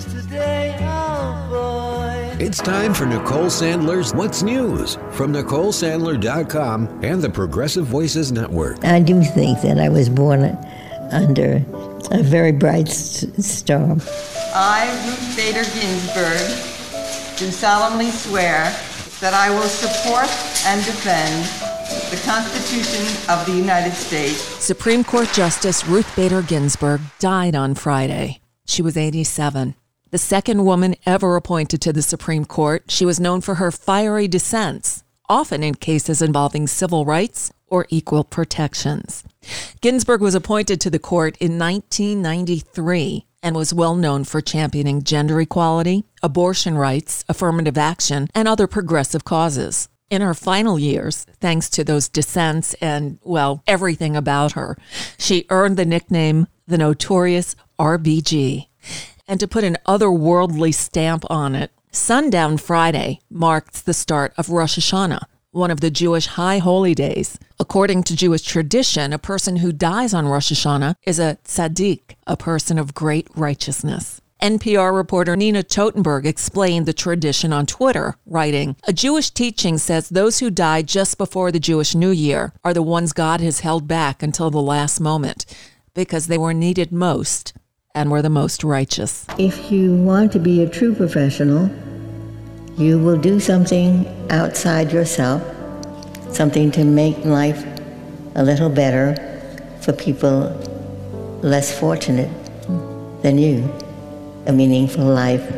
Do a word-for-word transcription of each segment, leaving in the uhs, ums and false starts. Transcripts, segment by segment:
yesterday, oh boy. It's time for Nicole Sandler's What's News from Nicole Sandler dot com and the Progressive Voices Network. I do think that I was born under a very bright star. I, Ruth Bader Ginsburg, do solemnly swear that I will support and defend the Constitution of the United States. Supreme Court Justice Ruth Bader Ginsburg died on Friday. She was eighty-seven. The second woman ever appointed to the Supreme Court, she was known for her fiery dissents, often in cases involving civil rights or equal protections. Ginsburg was appointed to the court in nineteen ninety-three and was well known for championing gender equality, abortion rights, affirmative action, and other progressive causes. In her final years, thanks to those dissents and, well, everything about her, she earned the nickname the Notorious R B G. And to put an otherworldly stamp on it, Sundown Friday marks the start of Rosh Hashanah, one of the Jewish high holy days. According to Jewish tradition, a person who dies on Rosh Hashanah is a tzaddik, a person of great righteousness. N P R reporter Nina Totenberg explained the tradition on Twitter, writing, "A Jewish teaching says those who die just before the Jewish New Year are the ones God has held back until the last moment, because they were needed most and were the most righteous." If you want to be a true professional, you will do something outside yourself, something to make life a little better for people less fortunate than you. A meaningful life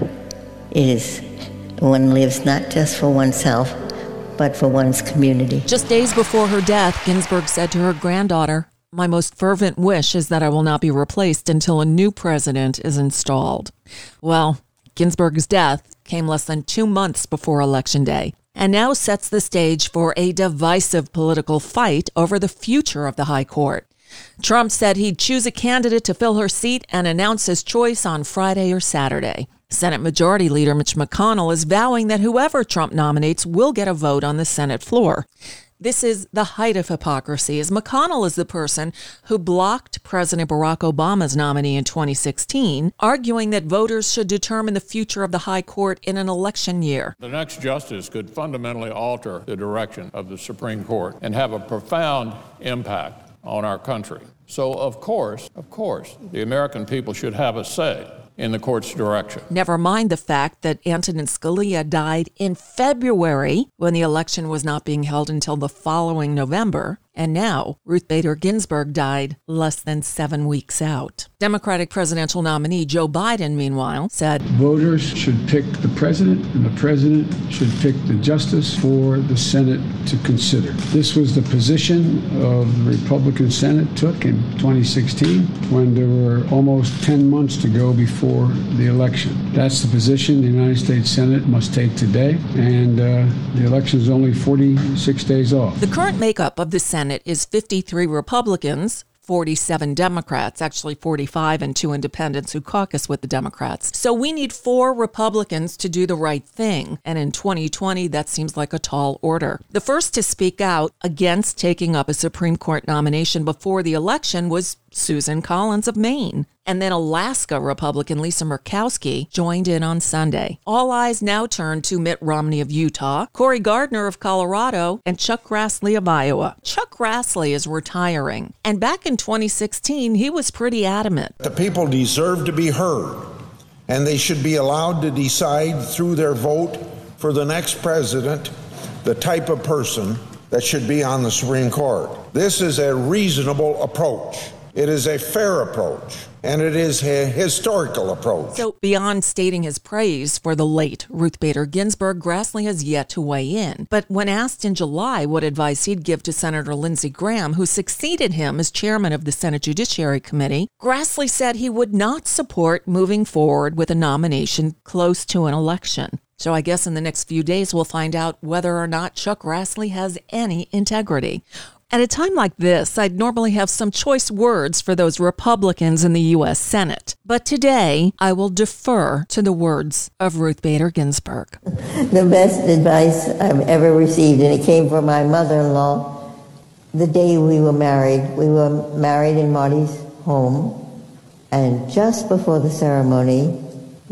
is one lives not just for oneself, but for one's community. Just days before her death, Ginsburg said to her granddaughter, "My most fervent wish is that I will not be replaced until a new president is installed." Well, Ginsburg's death came less than two months before Election Day, and now sets the stage for a divisive political fight over the future of the High Court. Trump said he'd choose a candidate to fill her seat and announce his choice on Friday or Saturday. Senate Majority Leader Mitch McConnell is vowing that whoever Trump nominates will get a vote on the Senate floor. This is the height of hypocrisy, as McConnell is the person who blocked President Barack Obama's nominee in twenty sixteen, arguing that voters should determine the future of the High Court in an election year. The next justice could fundamentally alter the direction of the Supreme Court and have a profound impact on our country. So, of course, of course, the American people should have a say in the court's direction. Never mind the fact that Antonin Scalia died in February when the election was not being held until the following November. And now Ruth Bader Ginsburg died less than seven weeks out. Democratic presidential nominee Joe Biden, meanwhile, said, "Voters should pick the president, and the president should pick the justice for the Senate to consider." This was the position of the Republican Senate took in twenty sixteen when there were almost ten months to go before the election. That's the position the United States Senate must take today, and uh, the election is only forty-six days off. The current makeup of the Senate is fifty-three Republicans, forty-seven Democrats, actually forty-five, and two independents who caucus with the Democrats. So we need four Republicans to do the right thing. And in twenty twenty, that seems like a tall order. The first to speak out against taking up a Supreme Court nomination before the election was Susan Collins of Maine. And then Alaska Republican Lisa Murkowski joined in on Sunday. All eyes now turn to Mitt Romney of Utah, Cory Gardner of Colorado, and Chuck Grassley of Iowa. Chuck Grassley is retiring. And back in twenty sixteen, he was pretty adamant. The people deserve to be heard, and they should be allowed to decide through their vote for the next president the type of person that should be on the Supreme Court. This is a reasonable approach. It is a fair approach, and it is a historical approach. So beyond stating his praise for the late Ruth Bader Ginsburg, Grassley has yet to weigh in. But when asked in July what advice he'd give to Senator Lindsey Graham, who succeeded him as chairman of the Senate Judiciary Committee, Grassley said he would not support moving forward with a nomination close to an election. So I guess in the next few days, we'll find out whether or not Chuck Grassley has any integrity. At a time like this, I'd normally have some choice words for those Republicans in the U S Senate. But today, I will defer to the words of Ruth Bader Ginsburg. The best advice I've ever received, and it came from my mother-in-law the day we were married. We were married in Marty's home, and just before the ceremony,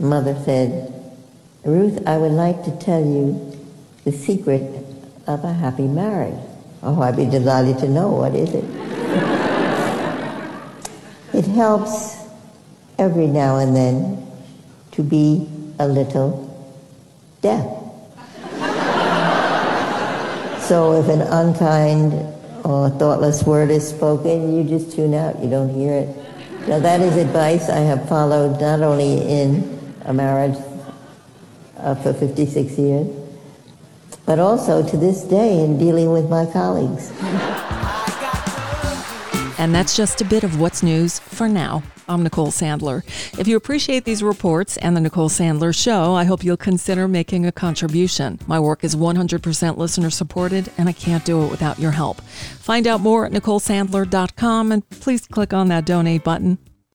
mother said, Ruth, I would like to tell you the secret of a happy marriage. Oh, I'd be delighted to know. What is it? It helps every now and then to be a little deaf. So if an unkind or thoughtless word is spoken, you just tune out, you don't hear it. Now that is advice I have followed not only in a marriage uh, for fifty-six years, but also to this day in dealing with my colleagues. And that's just a bit of what's news for now. I'm Nicole Sandler. If you appreciate these reports and the Nicole Sandler Show, I hope you'll consider making a contribution. My work is one hundred percent listener supported, and I can't do it without your help. Find out more at nicole sandler dot com, and please click on that donate button.